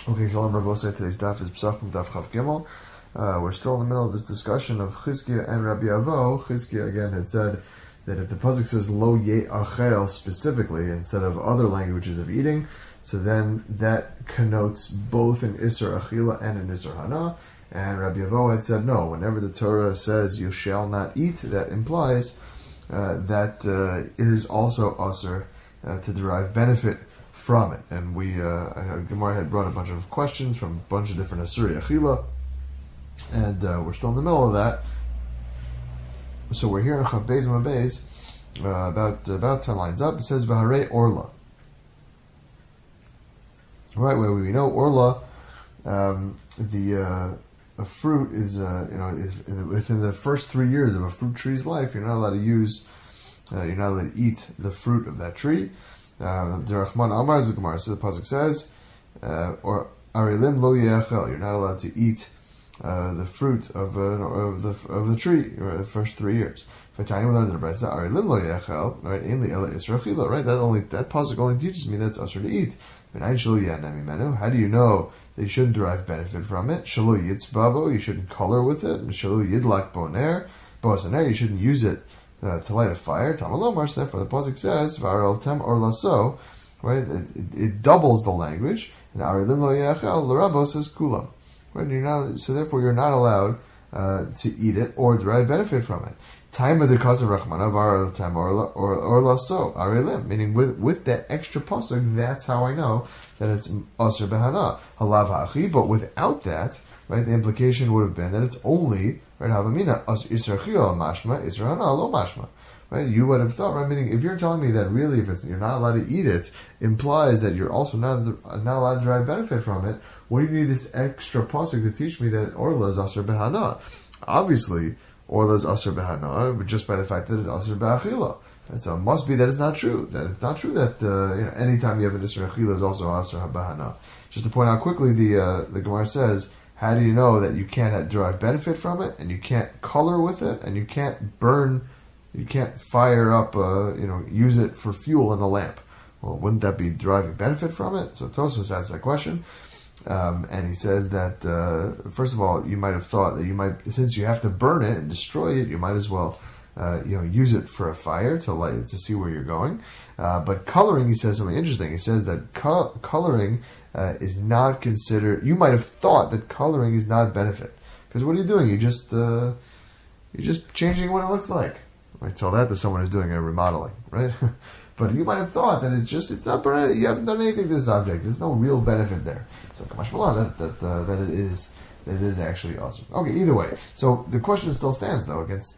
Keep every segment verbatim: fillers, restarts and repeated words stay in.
Okay, Shalom Rabosai. Today's daf is Pesachim Daf Chav Gimel. Uh, we're still in the middle of this discussion of Chizkiah and Rabbi Avo. Chizkiah again had said that if the pasuk says Lo Ye Achel specifically instead of other languages of eating, so then that connotes both an Isser Achila and an Isser Hana. And Rabbi Avo had said no. Whenever the Torah says you shall not eat, that implies uh, that uh, it is also Asr uh, to derive benefit from it. And we, uh, Gemara had brought a bunch of questions from a bunch of different Asuri Achila, and uh, we're still in the middle of that. So we're here in Chav Beis Mabeis, uh, about about ten lines up. It says V'harei Orla. Right, where we know Orla, um, the uh, a fruit is, uh, you know, is within the first three years of a fruit tree's life, you're not allowed to use, uh, you're not allowed to eat the fruit of that tree. Uh, the Rahman Amar is the Gemara. So the pasuk says, uh, "Or arilim lo yeachel." You're not allowed to eat uh, the fruit of uh, of the of the tree or the first three years. V'tayim learned the Brisa arilim lo yeachel. Right, ainli ela israchila. Right, that only that pasuk only teaches me that it's usher to eat. V'nayin shelo yanami menu. How do you know that you shouldn't derive benefit from it? Shelo yitzbabo. You shouldn't color with it. Shelo yidlak boner. Boasaner. You shouldn't use it Uh, to light a fire. Tamalomar, so therefore the pasuk says V'arel tem or laso, right? It, it, it doubles the language. And Arilim lo yachel l'rabo says kulam, right? You're not, so therefore you're not allowed uh, to eat it or derive benefit from it. Time of the cause of Rachmana V'arel tem or or or laso Arilim, meaning with with that extra pasuk, that's how I know that it's aser behana halav hachi. But without that, right, the implication would have been that it's only right havamina as israchio mashma israhana lo mashma. Right, you would have thought, right? Meaning, if you're telling me that really, if it's you're not allowed to eat it, implies that you're also not not allowed to derive benefit from it. What do you need this extra pasuk to teach me that orla is aser behana? Obviously, orla is aser behana, but just by the fact that it's aser be'achila. And so it must be that it's not true. That it's not true that uh, you know, anytime you have an isra achila is also aser behana. Just to point out quickly, the uh, the Gemara says, how do you know that you can't derive benefit from it, and you can't color with it, and you can't burn, you can't fire up, uh, you know, use it for fuel in a lamp? Well, wouldn't that be deriving benefit from it? So Tosfos asks that question, um, and he says that uh, first of all, you might have thought that you might, since you have to burn it and destroy it, you might as well, uh, you know, use it for a fire to light to see where you're going. Uh, but coloring, he says something interesting. He says that co- coloring. Uh, is not considered. You might have thought that coloring is not benefit, because what are you doing? You just uh, you're just changing what it looks like. I tell that to someone who's doing a remodeling, right? But you might have thought that it's just it's not. You haven't done anything to this object. There's no real benefit there. So Kamash Malan that that uh, that it is that it is actually awesome. Okay, either way. So the question still stands though against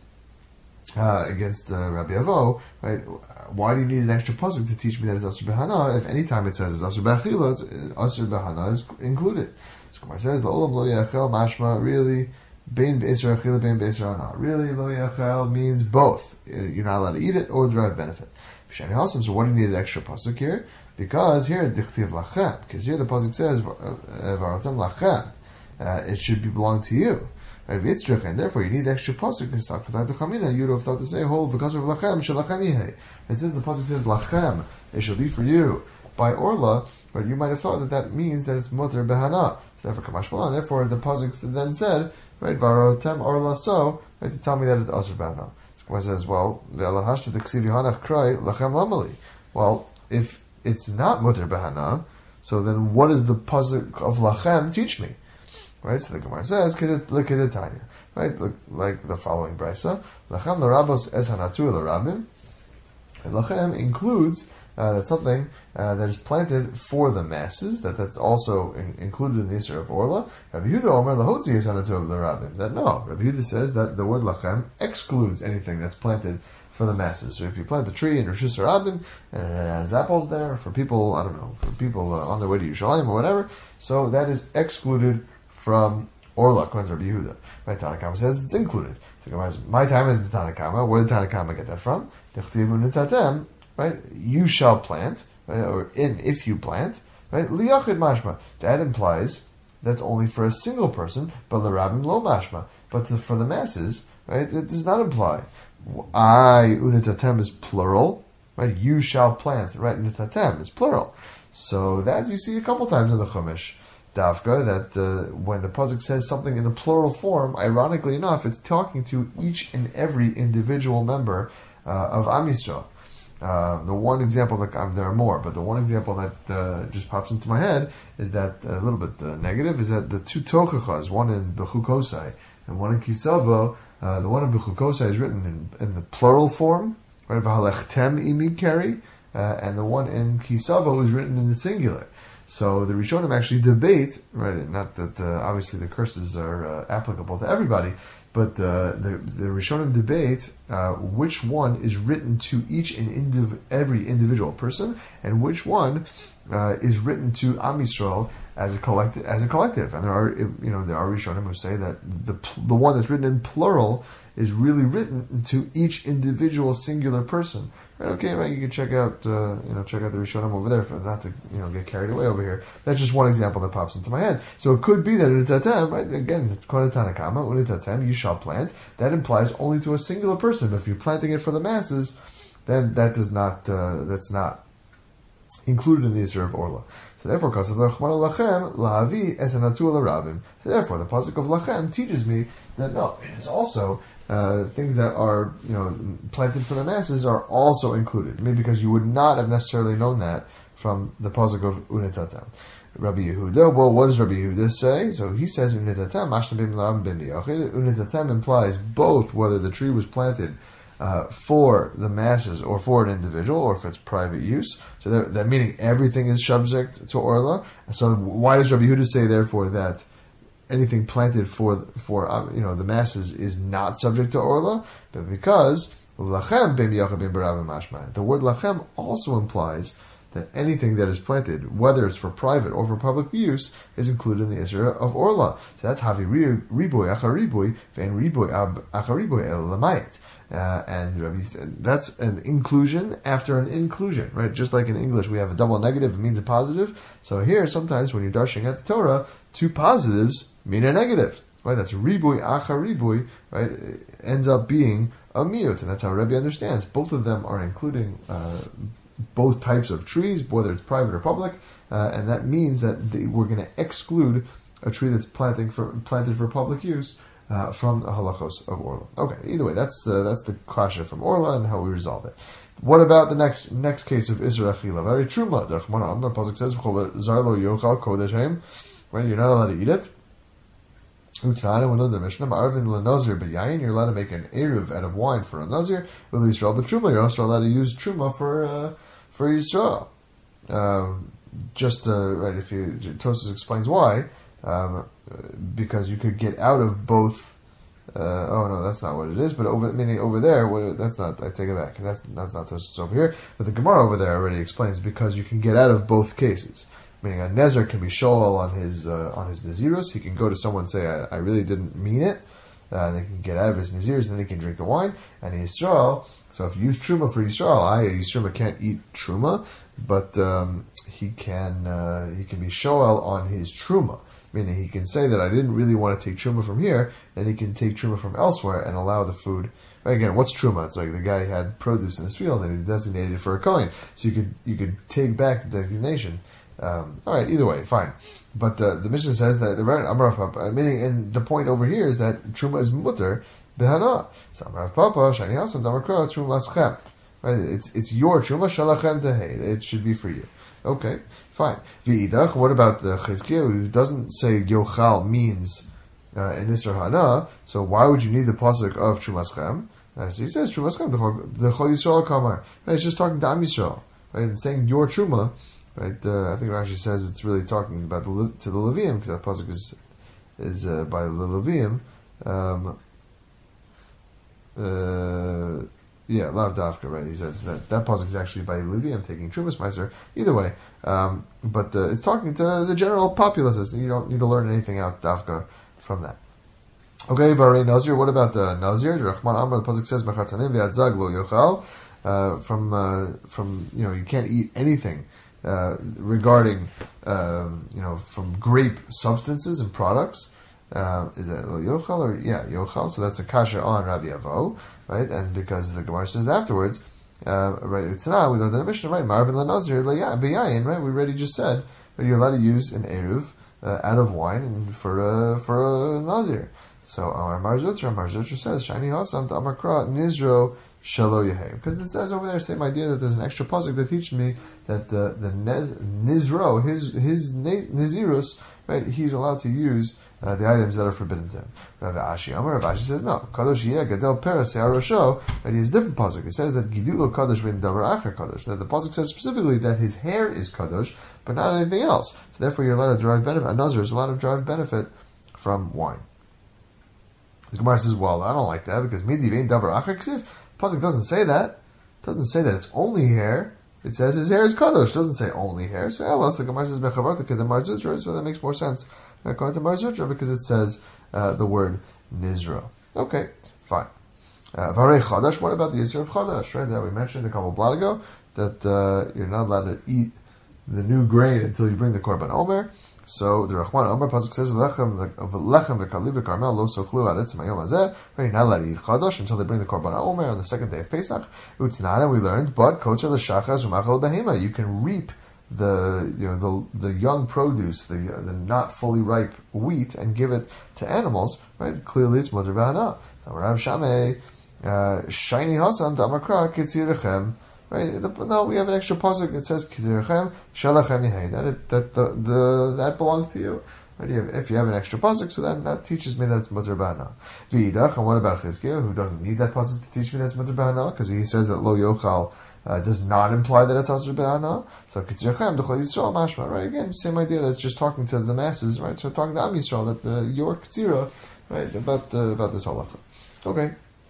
uh, against uh, Rabbi Avo, right? Why do you need an extra pasuk to teach me that it's Asr Behana if any time it says it's Asr Be'achila, Asr Behana is included? So Gemara says, La'olam lo yachel mashma, really, bein be'isra achila, bein be'isra hana. Really, lo yachel means both. You're not allowed to eat it or derive benefit. So what do you need an extra pasuk here? Because here, dichtiv lachem, because here the pasuk says, V'aratem lachem, it should be belong to you. Right, and therefore you need extra pasuk. You would have thought to say, "Hold because of lachem shalachem yihei." And since the pasuk says lachem, it shall be for you by orla, but you might have thought that that means that it's mutter behana. So therefore, kamash malan. Therefore, the pasuk then said, "Right, varotem orla so," right, to tell me that it's asur behana. So says, "Well, ve'alahashta t'ksiv yohanach krai lachem lamali." Well, if it's not mutter behana, so then what does the pasuk of lachem teach me? Right, so the Gemara says, "Look at the Tanya." Right, look like the following brisa: "Lachem l'rabos es hanatu l'rabim." And lachem includes uh, that something uh, that is planted for the masses. That that's also in, included in the Isra of Orla. Rabbi Yehuda Omer lahotzi es hanatu l'rabim. That no, Rabbi Yehuda says that the word lachem excludes anything that's planted for the masses. So if you plant a tree in Rosh Hashanah and it has apples there for people, I don't know, for people uh, on their way to Yerushalayim or whatever, so that is excluded from Orla, according to Rabbi Yehuda. Right, Tanakama says it's included. So my time in the Tanakama, where did Tanakama get that from? Right, you shall plant, right, or in if you plant, right? Liyachid mashma. That implies that's only for a single person, but l'rabim lo mashma. But to, for the masses, right, it does not imply. I unitatem is plural, right? You shall plant, right? Unitatem is plural. So that you see a couple times in the Chumash. Davka, that uh, when the pasuk says something in a plural form, ironically enough, it's talking to each and every individual member uh, of Am Yisrael. Uh, the one example that um, there are more, but the one example that uh, just pops into my head is that uh, a little bit uh, negative is that the two tochachas, one in Bechukosai and one in Kisavo, uh, the one in Bechukosai is written in, in the plural form, right? V'halechtem imi keri, uh, and the one in Kisavo is written in the singular. So the Rishonim actually debate, right? Not that uh, obviously the curses are uh, applicable to everybody, but uh, the the Rishonim debate uh, which one is written to each and indiv- every individual person, and which one uh, is written to Am Yisrael as a collective. As a collective, and there are you know there are Rishonim who say that the the one that's written in plural is really written to each individual singular person. Right, okay, right. You can check out, uh, you know, check out the Rishonim over there, for not to, you know, get carried away over here. That's just one example that pops into my head. So it could be that unitatem, right? Again, according to Tanakama, unitatem, you shall plant. That implies only to a singular person. But if you're planting it for the masses, then that does not, uh, that's not included in the Isra of Orla. So therefore, kasav lachmana lachem lahavi es anatu larabim. So therefore, the pasuk of lachem teaches me that no, it is also. Uh, things that are, you know, planted for the masses are also included. Maybe because you would not have necessarily known that from the pasuk of Unitatem. Rabbi Yehuda, well, what does Rabbi Yehuda say? So he says Unitatem, Mashnabim Lam Bim Biyachid. Unitatem implies both whether the tree was planted uh, for the masses or for an individual, or if it's private use. So that, that meaning everything is subject to Orla. So why does Rabbi Yehuda say, therefore, that anything planted for for um, you know the masses is not subject to Orla? But because lachem bim yachad bim barabim mashma, the word lachem also implies that anything that is planted, whether it's for private or for public use, is included in the Isra of Orla. So that's havi riboy achariboy vein riboy achariboy el lamayit. Uh, and Rabbi said that's an inclusion after an inclusion, right? Just like in English, we have a double negative, it means a positive. So here, sometimes when you're dashing at the Torah, two positives mean a negative, right? That's riboy acha riboy, right? It ends up being a miyut, and that's how Rabbi understands. Both of them are including uh, both types of trees, whether it's private or public, uh, and that means that they, we're going to exclude a tree that's planting for planted for public use. Uh, from the halachos of Orla. Okay, either way, that's the that's the kasha from Orla and how we resolve it. What about the next next case of Isra Achila? Very truma. The pasuk says, "Zarlo yochal kodeshem." Right, you're not allowed to eat it. Utzana, we know the Mishnah. Arvin lenazir b'yayin. You're allowed to make an eruv out of wine for a nazir. With Yisrael b'truma, you're also allowed to use truma for uh, for Yisrael. Um, just uh, right, if you Tosfos explains why. Um, because you could get out of both. Uh, oh no, that's not what it is. But over meaning over there, what, that's not. I take it back. That's that's not Tosfos over here. But the Gemara over there already explains because you can get out of both cases. Meaning a nezer can be shoal on his uh, on his nazirus. He can go to someone and say, "I, I really didn't mean it." Uh, they can get out of his nazirus, and then he can drink the wine. And Yisrael. So if you use truma for Yisrael, I Yisrael can't eat truma, but um, he can uh, he can be shoal on his truma. Meaning he can say that I didn't really want to take truma from here, then he can take truma from elsewhere and allow the food. Again, what's truma? It's like the guy had produce in his field and he designated it for a kohen. So you could you could take back the designation. Um, all right, either way, fine. But uh, the Mishnah says that Amar Papa, meaning, and the point over here is that truma is mutter behana. So Amar Papa, shani hasan damakro truma schem. Right? It's it's your truma shalachem tehei. It should be for you. Okay, fine. V'idach, what about the Chizkiah, who doesn't say Yochal means uh, in Isser Hana, so why would you need the pasuk of Trumaschem? Uh, so he says Trumaschem, the Chol Yisrael Kamar. Right, it's just talking to Am Yisrael. Right, and saying your Truma, right, uh, I think Rashi says it's really talking about the to the Levium, because that pasuk is, is uh, by the Levium. Um, uh, Yeah, Lav Dafka, right? He says that that pasuk is actually by Levium taking Trumas Meiser. Either way, um, but uh, it's talking to the general populace. You don't need to learn anything out Dafka from that. Okay, Varei Nazir. What about uh, Nazir? Rahman Amar. The pasuk says B'chatzanim v'adzag lo yochal. Uh, from uh, from you know you can't eat anything uh, regarding um, you know from grape substances and products. Uh, is that yochal or yeah yochal? So that's a kasha on Rabbi Avo, right? And because the Gemara says afterwards, uh, right? It's not we learned in the Mishnah, right? Marvin lenazir b'yayin, right? We already just said that you're allowed to use an eruv uh, out of wine and for a, for a Nazir. So Amar Mar Zutra, Mar Zutra says, Shiny Hasam to Amar Kra, Nizro, Shalo Yehe. Because it says over there, same idea that there's an extra pasuk that teaches me that uh, the nez, Nizro, his his Nizirus, right, he's allowed to use uh, the items that are forbidden to him. Rav Ashi Amar, Rav Ashi says, no, Kadosh Yeh, Gadel Peres, Yarosho, right, he has a different pasuk. It says that Gidulo Kadosh Vin Davar Acher Kadosh. That the pasuk says specifically that his hair is Kadosh, but not anything else. So therefore you're allowed to derive benefit, a Nazir is allowed to derive benefit from wine. The Gemara says, well, I don't like that because Midi Vein Davar Acher Ksiv. Pasuk doesn't say that. It doesn't say that it's only hair. It says his hair is kadosh. It doesn't say only hair. So else the Gemara says bechavarta the Mar Zutra. So that makes more sense according to Mar Zutra because it says uh, the word nizra. Okay, fine. Varei uh, chadash. What about the Yisr of chadash? Right, that we mentioned a couple of blot ago that uh, you're not allowed to eat the new grain until you bring the korban omer. So the Rachman Omer pasuk says lechem lechem v'kali v'karmel lo sochlu ad etzem hayom hazeh. You're not allowed to eat chadash until they bring the korban omer on the second day of Pesach. Utznana we learned, but kotzer l'shachas u'machal behema. You can reap the you know the the young produce, the the not fully ripe wheat, and give it to animals. Right? Clearly, it's mutar b'hana. So Rav Shamei shiny hasam damakra kitzirechem. Right? No, we have an extra pasuk. It says "Kizirachem shalachem yehei." That that the, the that belongs to you. Right? You have, if you have an extra pasuk, so that, that teaches me that it's mutar b'hana. V'idach, and what about Chizkiah, who doesn't need that pasuk to teach me that it's mutar b'hana, because he says that lo yochal uh, does not imply that it's asur b'hana. So Kizirachem d'chol Yisrael mashma. Right? Again, same idea. That's just talking to the masses. Right? So talking to Am Yisrael that the your Kizira, right, about uh, about this halacha. Okay.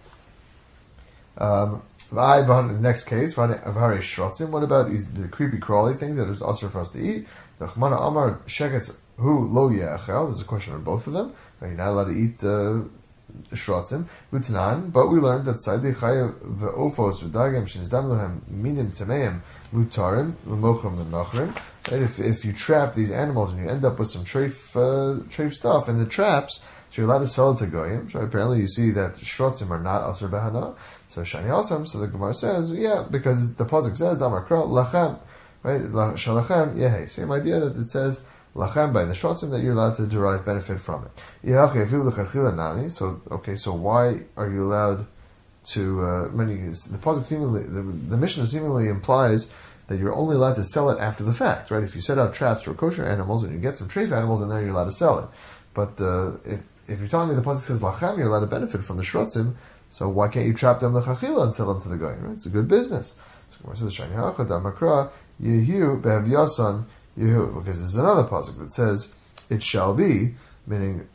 Um. The next case, what about these the creepy crawly things that is also for us to eat? The Chmana Amar Sheketz Hu Lo Ye'achel. There's a question on both of them. You're not allowed to eat uh, shrotzim. Utnan, but we learned that Saidi Chaya Ve'ofos V'dagim Shinizdam Lehem Minim Tameim Mutarim L'mochim L'nachrim. If if you trap these animals and you end up with some treif uh, treif stuff in the traps, so you're allowed to sell it to goyim. So apparently you see that shrotzim are not asur b'hana. So shani asam. So the Gemara says, yeah, because the pasuk says damar kra lachem, right? Shalachem yehei. Same idea that it says lachem by the shrotzim that you're allowed to derive benefit from it. So okay, so why are you allowed to? Uh, many the pasuk seemingly the, the Mishnah seemingly implies that you're only allowed to sell it after the fact, right? If you set out traps for kosher animals and you get some treif animals in there, you're allowed to sell it. But uh, if if you're telling me the pasuk says lachem, you're allowed to benefit from the shrotzim. So why can't you trap them lechachila and sell them to the goyim? Right? It's a good business. So it says shani hachad amakra yehu behav yasan yehu, because there's another pasuk that says it shall be, meaning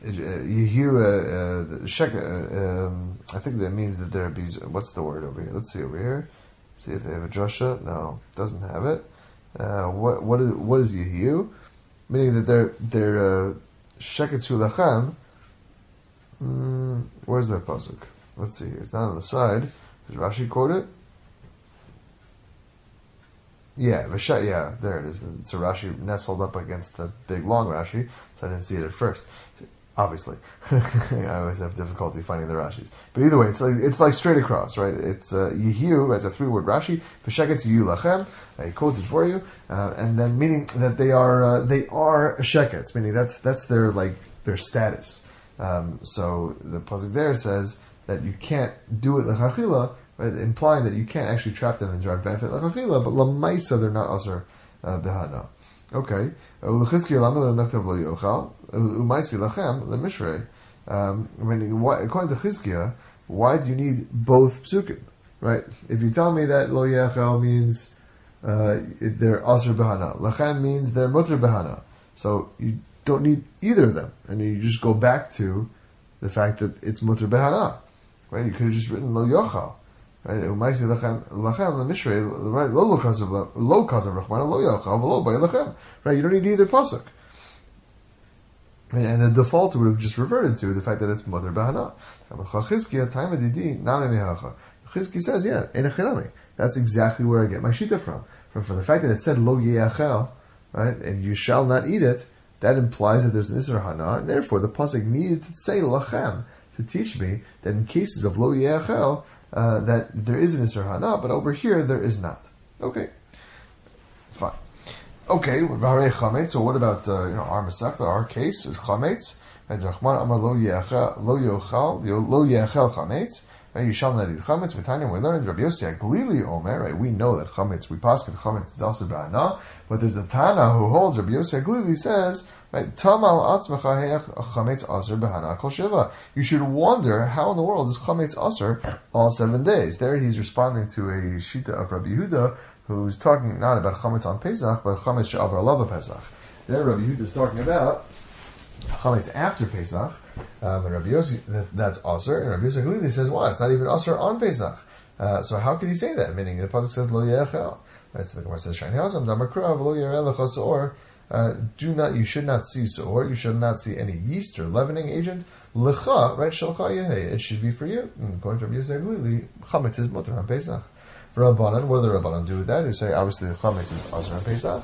yehu shek. I think that means that there be. What's the word over here? Let's see over here. See if they have a drasha. No, doesn't have it. Uh, what what is what is yehu? Meaning that they're they're sheketzu lachem. Mm, where's that pasuk? Let's see here. It's not on the side. Does Rashi quote it? Yeah, Visha, yeah, there it is. It's a Rashi nestled up against the big long Rashi, so I didn't see it at first. So, obviously, I always have difficulty finding the Rashis. But either way, it's like it's like straight across, right? It's uh, Yehiu, it's a three-word Rashi. V'sheketz Yehiu lachem. He quotes it for you, uh, and then meaning that they are uh, they are shekets, meaning that's that's their like their status. Um, so the pasuk there says that you can't do it lechachila, right, implying that you can't actually trap them and derive benefit lechachila, but lamaisa they're not asur b'hana. Okay. Um, when, why, according to Chizkiah, why do you need both psukim? Right? If you tell me that lo yechel means uh, they're asur b'hana, lachem means they're mutar b'hana, so you don't need either of them, and you just go back to the fact that it's mutar b'hana, right? You could have just written lo yochal, right? Umaysi lachem lachem lemishrei, right? Lo lo kazav lo kazav rachmana lo yochal v'lo bay lachem, right? You don't need either pasuk, right? And the default would have just reverted to the fact that it's mutar b'hana. Chizki says, yeah, enechinami. That's exactly where I get my shita from. From, from the fact that it said lo yeachel, right? And you shall not eat it. That implies that there's an Isser Hana, and therefore the pasuk needed to say lachem to teach me that in cases of lo yeachel, uh, that there is an Isser Hana, but over here there is not. Okay, fine. Okay, v'harei chametz. So what about uh, you know our masechta, our case, chametz? Right, Rachman Amar lo yechel lo yochal lo yechel chametz. Right, you shall not eat chametz. B'tanya we learned Rabbi Yossi Glili Omer. Right, we know that chametz. We paskin chametz is also ba'ana, but there's a Tana who holds Rabbi Yossi Glili says. Right, Tamal atzmecha he'ach chametz aser b'hana kol shiva. You should wonder how in the world is chametz aser all seven days. There he's responding to a shita of Rabbi Yehuda, who's talking not about chametz on Pesach, but chametz she'avar lava Pesach. There Rabbi Yehuda is talking about chametz after Pesach, um, and Rabbi Yossi, that, that's aser, and Rabbi Yossi Glili says, "What? It's not even aser on Pesach." Uh, so how could he say that? Meaning the pasuk says lo yechel. Right, so the Gemara says shayin hasam damar krav lo yereh lecha seor. Uh, do not, you should not see seor, you should not see any yeast or leavening agent. Lecha, right? Shalcha yehei. It should be for you. And according to Rabbi Yossi Glili, chametz is mutter on Pesach. For Rabbanan, what do the Rabbanan do with that? Who say obviously the chametz is aser on Pesach.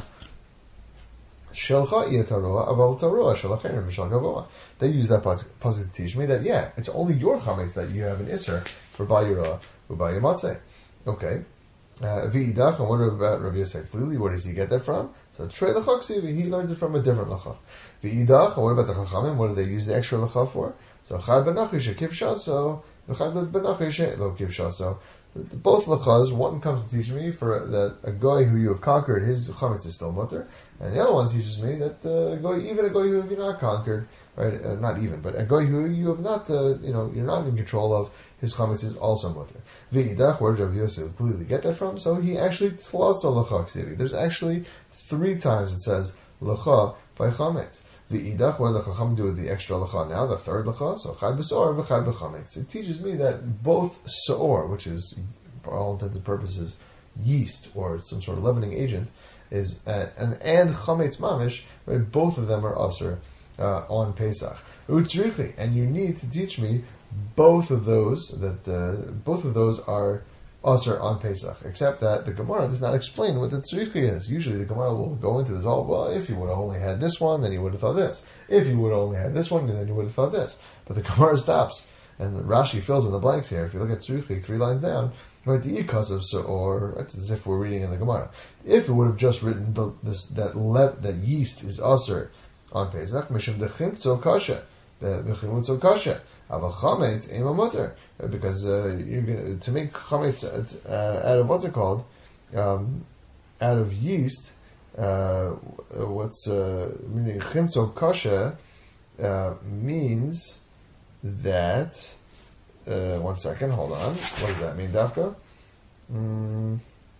Shelcha yetaroa aval taroa shalachein mishal gavoa. They use that pasuk to teach me that yeah, it's only your chametz that you have an iser for bayiroa u'bayir matzeh. Okay. V'idach, and what about Rabbi Yossi Glili? Where does he get that from? So trei lecha, he learns it from a different lecha. V'idach, and what about the chachamim? What do they use the extra lecha for? So chad benachish kiv shaso, v'chad benachish lo kiv shaso. Both lechas, one comes to teach me for that a guy who you have conquered, his chametz is still mutter, and the other one teaches me that uh, a guy, even a guy who you have not conquered, right? Uh, not even, but a guy who you have not, uh, you know, you're not in control of, his chametz is also mutter. V'idach, where did Rabbi Yossi completely get that from? So he actually tlaws the lecha ksivi. There's actually three times it says lecha by chametz. V'idach, what do the chacham do with the extra lecha now? The third lecha, so chad b'seor v'chad b'chametz. It teaches me that both seor, which is for all intents and purposes yeast or some sort of leavening agent, is uh, and and chametz mamish, right? Both of them are aser uh, on Pesach. Utzrichi, and you need to teach me both of those that uh, both of those are aser on Pesach, except that the Gemara does not explain what the tzrichi is. Usually the Gemara will go into this, oh, well, if you would have only had this one, then you would have thought this. If you would have only had this one, then you would have thought this. But the Gemara stops, and Rashi fills in the blanks here. If you look at tzrichi, three lines down, right, the ikas of seor, it's as if we're reading in the Gemara. If it would have just written the, this, that le, that yeast is aser on Pesach, mishum dechimtzo kasha, bechimutzo kasha. Aval chametz ema mutter, because uh, you're gonna, to make chametz uh, out of what's it called, um, out of yeast. Uh, what's uh, meaning chimtzo kasha uh, means that. Uh, one second, hold on. What does that mean, Dafka? Mm.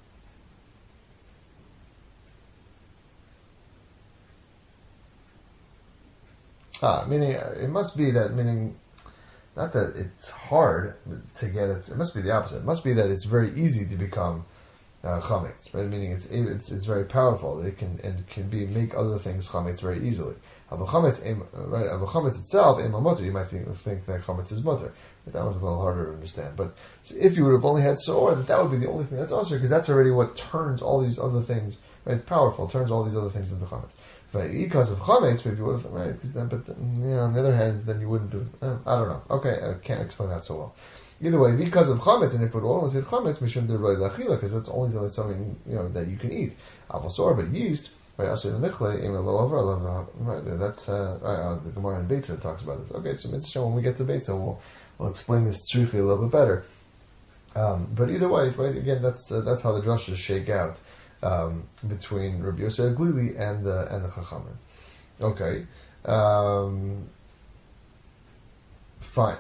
Ah, meaning it must be that meaning. Not that it's hard to get it. It must be the opposite. It must be that it's very easy to become uh, chametz, right? Meaning it's it's it's very powerful. It can and can be make other things chametz very easily. Aval chametz, right? Aval chametz itself, ema mutter. You might think think that chametz is mutter. But that one's a little harder to understand. But if you would have only had seor, that that would be the only thing that's aser, because that's already what turns all these other things. Right? It's powerful. It turns all these other things into chametz. Because of chametz, maybe you would have, right? Because then, but then, yeah, on the other hand, then you wouldn't have. Uh, I don't know. Okay, I can't explain that so well. Either way, because of chametz, and if it would only say chametz, mishum deroi lachila, because that's only something you know that you can eat. Avosor, but yeast, right? Also in the michle, ema lo over, love, right? That's uh, uh, the Gemara in Beitza talks about this. Okay, so mitzvah when we get to Beitza, we'll we'll explain this tzrichi a little bit better. Um, but either way, right? Again, that's uh, that's how the drushes shake out. Um, between Rabbi Yossi Glili and the and the Chachamim. Okay, um, fine.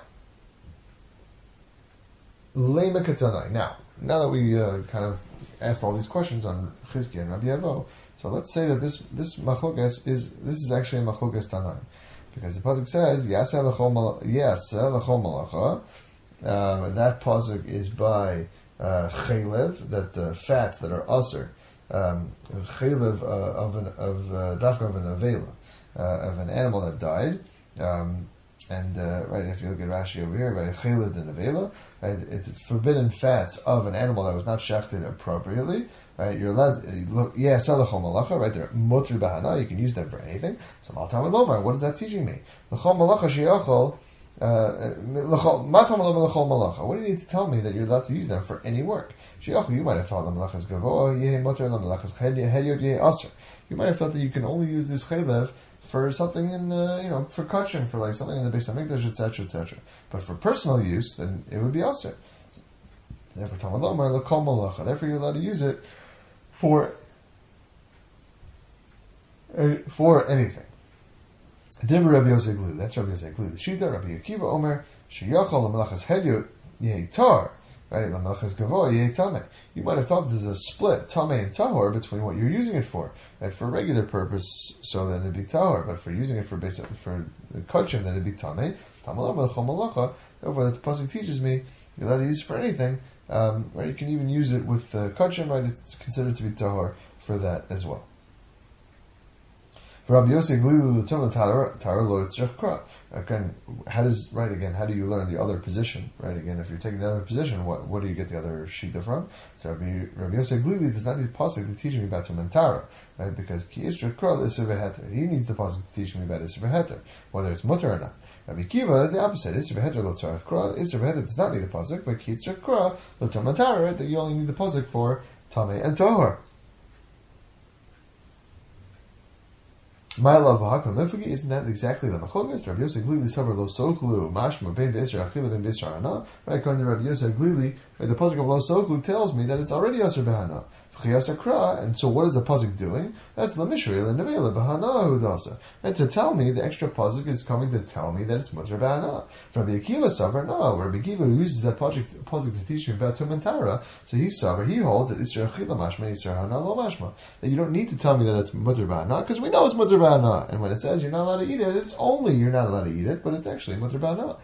Lema Katanai. Now, now that we uh, kind of asked all these questions on Chizkiah and Rabbi Yevo, so let's say that this this machlokas is this is actually a machlokas Tanaim, because the pasuk says Yaseh lechol Yaseh lechol malacha. That pasuk is by uh, chaylev, that uh, fats that are aser. Um, chaylev uh, of an of uh, dafka of an avela uh, of an animal that died, um, and uh, right, if you look at Rashi over here, right, chaylev and avela, right, it's forbidden fats of an animal that was not shechted appropriately. Right, you're allowed. Look, yeah, salachom malacha. Right, they're mutri bahana. You can use them for anything. So maltam lomar. What is that teaching me? The chom malacha sheyachol Uh, what do you need to tell me that you're allowed to use them for any work? You might have thought you might have thought that you can only use this chaylev for something in, uh, you know, for kachim, for like something in the Beis Hamikdash, et cetera, et cetera. But for personal use, then it would be aser. Therefore, Talmud Lomar l'kol malacha. Therefore, you're allowed to use it for uh, for anything. Divrei Rabbi Yosef Glili. That's Rabbi Yosef Glili. Shita Rabbi Akiva Omer sheyachol l'melachas hedyot yehitar. Right, l'melachas gavoy yehitameh. You might have thought there's a split tameh and tahor between what you're using it for. Right, for regular purpose, so then it'd be tahor. But for using it for basic for the kachim, then it'd be tameh. Tameh l'chol malacha. Therefore, the pasuk teaches me you're allowed to use it for anything. Um, right, you can even use it with uh, kachim. Right, it's considered to be tahor for that as well. Rabbi Yosef Glili l'tumah tara lo yitzrach kra. Again, how does right again? How do you learn the other position? Right again, if you're taking the other position, what what do you get the other shita from? So Rabbi, Rabbi Yosef Glili does not need pasuk to teach me about tumah tara, right? Because ki yitzrach kra l'isur v'heter. He needs the pasuk to teach me about isur v'heter, whether it's mutter or not. Rabbi Kiva, the opposite. Isur v'heter lo tzarach kra. Isur v'heter does not need a pasuk, but ki yitzrach kra lo tumah tara. That you only need the pasuk for tameh and tahor. My love b'hakam mifagi, isn't that exactly the machlokas? Rabbi Yosef Glili savar lo sochlu mashma ben b'isra achila ben b'isra hana. Right, according to Rabbi Yosef Glili, right, the pasuk of lo sochlu tells me that it's already asur b'hana. V'chiyasar kra, and so what is the pasuk doing? That's the mishrei l'nevela b'hana hudasa. And to tell me, the extra pasuk is coming to tell me that it's mutter b'hana. Rabbi Akiva savar, no. Rabbi Akiva who uses that pasuk, pasuk to teach me about tumah tara, so he savar, he holds that isra achila mashma isra hana lo mashma. That you don't need to tell me that it's mutter b'hana, because we know it's mutter b'hana. And when it says you're not allowed to eat it, it's only you're not allowed to eat it, but it's actually mutter b'hana.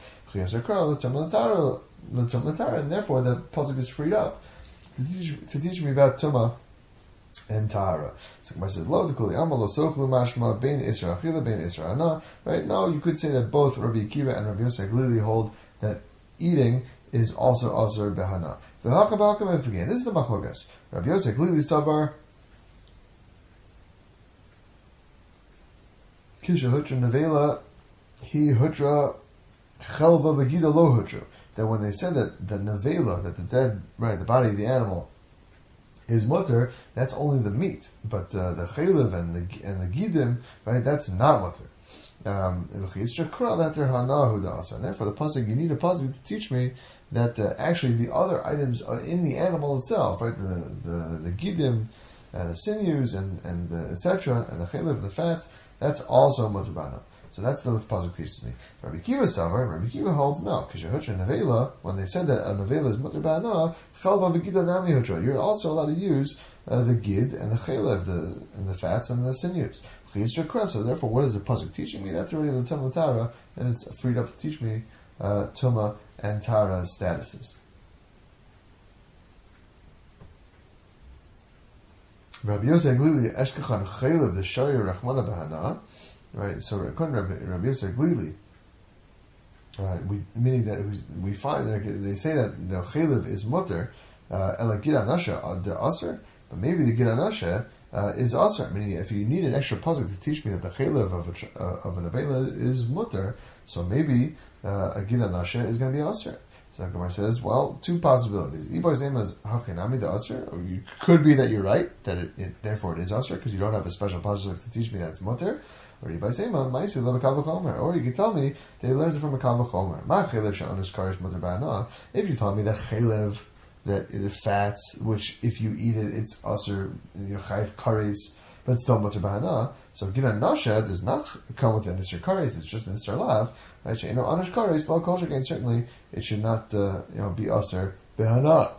And therefore the pasuk is freed up to teach, to teach me about tumah and tahara. So Gemara says, "Lo tekuli amal lo sochlu mashma bein isra achila bein isra hana." Right? No, you could say that both Rabbi Akiva and Rabbi Yosef Glili hold that eating is also asur b'hana. Again, this is the machlokas. Rabbi Yosef Glili savar. Kisha hutra nevela, he hutra chelva v'gida lo hutra. That when they said that the nevela, that the dead, right, the body of the animal, is mutter, that's only the meat. But uh, the chelev and the and the gidim, right, that's not mutter. Um, and therefore, the pasuk, you need a pasuk to teach me that uh, actually the other items are in the animal itself, right, the the, the gidim, uh, the sinews, and and et cetera, and the chelev, the fats. That's also mutter b'hana. So that's the pasuk teaches me. Rabbi Kiva savar, Rabbi Kiva holds no. Kishahutra nevela, when they said that a nevela is mutter b'hana, chalva v'gida nami hutra. You're also allowed to use uh, the gid and the chelev, the and the fats and the sinews. So therefore, what is the pasuk teaching me? That's already the tumah tara, and it's freed up to teach me uh, tumah and tara statuses. Rabbi Yosef Glili eshkachan chelev the shayir rachmana b'hana. Right, so according to Rabbi, Rabbi Yosef Glili, uh, we meaning that we find they say that the chelev is mutter, ela gid anasha the aser, but maybe the gid anasha uh, is aser. Meaning, if you need an extra pasuk to teach me that the chelev of a, uh, of an avela is mutter, so maybe uh, a gid anasha is going to be aser. So Gemara says, well, two possibilities. Ibar's name is hachinami the aser, or you could be that you're right, that it, it therefore it is aser, because you don't have a special pasuk to teach me that it's mutter. Or Ibar's name is maisi levakav v'chomer, or you could tell me that he learns it from a kav v'chomer. Ma chelev she'onus karish mutter ba'ana. If you tell me that chelev, that the fats, which if you eat it, it's aser, you chayv kares, but it's still mutter ba'ana. So gidan nasha does not come with an isser kares; it's just an isser lav. Right? You know, anish kares, lo kol shekain, certainly it should not, uh, you know, be aser behana.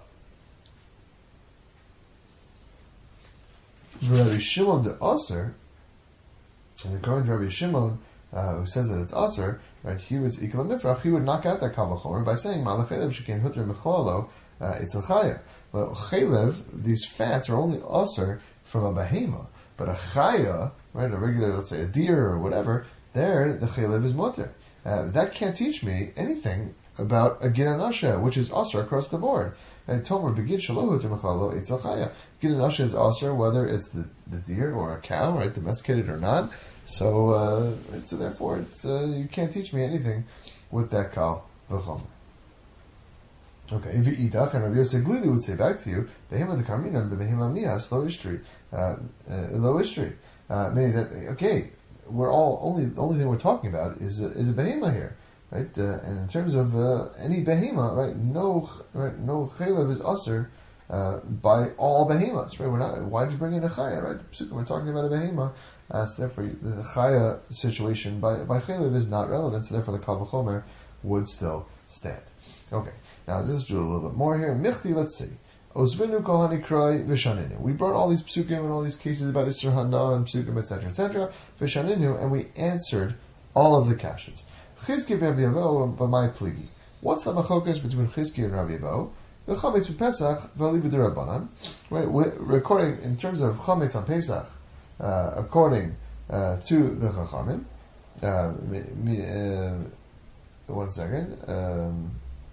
Rabbi Shimon the aser, and according to Rabbi Shimon, uh, who says that it's aser, right? He was ikla mifrach. He would knock out that kavachomer by saying malachelev shekain huter mechlalo it's chaya. But chelev, these fats are only aser from a behema. But a chaya, right, a regular, let's say a deer or whatever, there the chelev is mutter. Uh, that can't teach me anything about a gid anasha, which is aser across the board. And Tomer begid shalohu to mechlalo it's chaya. Gid anasha is aser whether it's the, the deer or a cow, right, domesticated or not. So, uh, right, so therefore, it's uh, you can't teach me anything with that kal v'chomer. Okay, if you eat and Rabbi Yosef Glili would say back to you, behema de karminan behema mias lo ishtri, lo ishtri, meaning that okay, we're all only the only thing we're talking about is a, is a behema here, right? Uh, and in terms of uh, any behema, right? No, right? No chaylev is usher uh, by all behemoths, right? We're not. Why did you bring in a chaya, right? The psukim, we're talking about a behema, uh, so therefore the chaya situation by by chaylev is not relevant. So therefore the kal v'chomer would still stand. Okay. Now, let's do a little bit more here. Michti, let's see. Osvinu kohani kroi v'shaninu. We brought all these psukim and all these cases about Isser Hana and psukim, et cetera, et cetera, v'shaninu, and we answered all of the kashas. Chizki v'Rabbi Avo b'mai pligi. What's the machokas between Chizki and Rabbi Avo? The chametz b'Pesach v'ali b'derabanan. Right, recording in terms of chametz on Pesach, uh, according uh, to the chachamim. Uh, me, uh, one second. Um,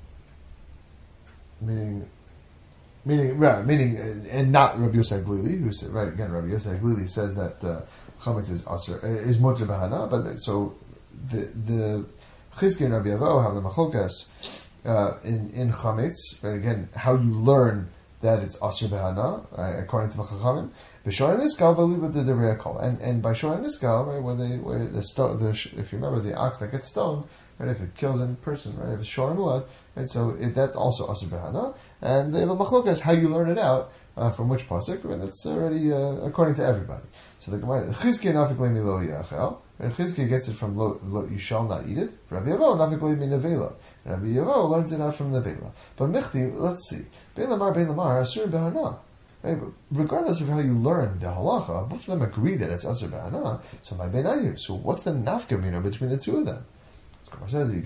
Meaning, meaning, right, meaning, and not Rabbi Yosef Glili, who said, right, again, Rabbi Yosef Glili says that uh, chametz is aser, is mutter b'hana, but so the the Chizki and Rabbi Avo have the machokas uh, in in chametz, right? Again, how you learn that it's aser b'hana uh, according to the chachamim. B'shor niskal v'li with the devrei kol, and and by shor niskal, right, where they where the stone, the if you remember the ox that gets stoned. Right, if it kills any person, right, if it's shor muad, right, so it, that's also asur b'hana, and the machlokas how you learn it out uh, from which pasuk, right, that's already uh, according to everybody. So the Gemara, Chizkiya nafik leimi lo yachel, and Chizkiya gets it from lo, lo, you shall not eat it. Rabbi Avo nafik leimi nevela, Rabbi Avo learns it out from nevela. But michti, let's see, bein lamar bein lamar asur b'hana. Right, regardless of how you learn the halacha, both of them agree that it's asur b'hana. So my beinayu. So what's the nafkamina between the two of them? Says so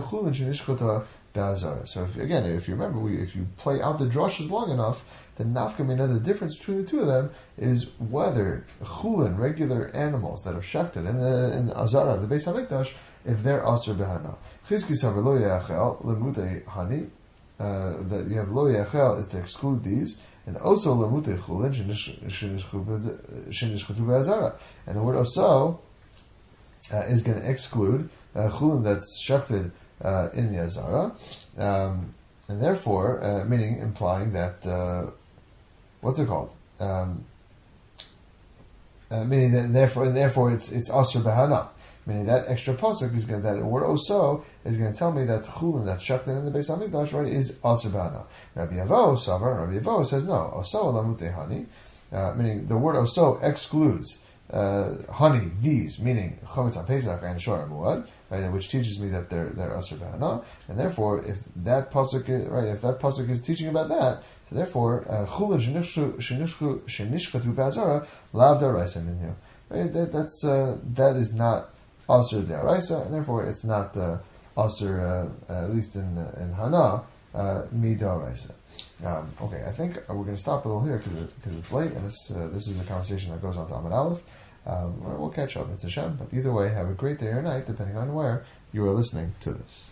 if, again, if you remember, we, if you play out the drushes long enough, the nafkamina, the difference between the two of them is whether chulin, regular animals that are shechted in the in the azara, the Beis Hamikdash, if they're aser behana. Chizki savar lo yachel lemute hani, that you have lo yachel is to exclude these, and also lemute chulin shenishchatu be'azara, and the word oso uh, is going to exclude Uh, chulin that's shechted uh, in the azara, um, and therefore, uh, meaning implying that uh, what's it called? Um, uh, meaning that therefore, and therefore, it's it's asur b'hana. Meaning that extra pasuk is going that word oso is going to tell me that chulin that's shechted in the Beis Hamikdash, right, is asur b'hana. Rabbi Avo savar, Rabbi Avo says no. Oso lamute hani, uh, meaning the word oso excludes uh, honey. These meaning chametz on Pesach and shor muad. Right, which teaches me that they're they're asur b'hana, and therefore, if that pasuk is, right, if that pasuk is teaching about that, so therefore, chulin shenishchatu b'azara lav daraisa minhu. Right, that that's uh, that is not asur daraisa, and therefore, it's not uh, asur uh, uh, at least in uh, in hana uh, mi daraisa. Um, okay, I think we're going to stop a little here because because it's late, and this uh, this is a conversation that goes on to Amud Aleph. Um, we'll catch up. It's a Hashem. But either way, have a great day or night, depending on where you are listening to this.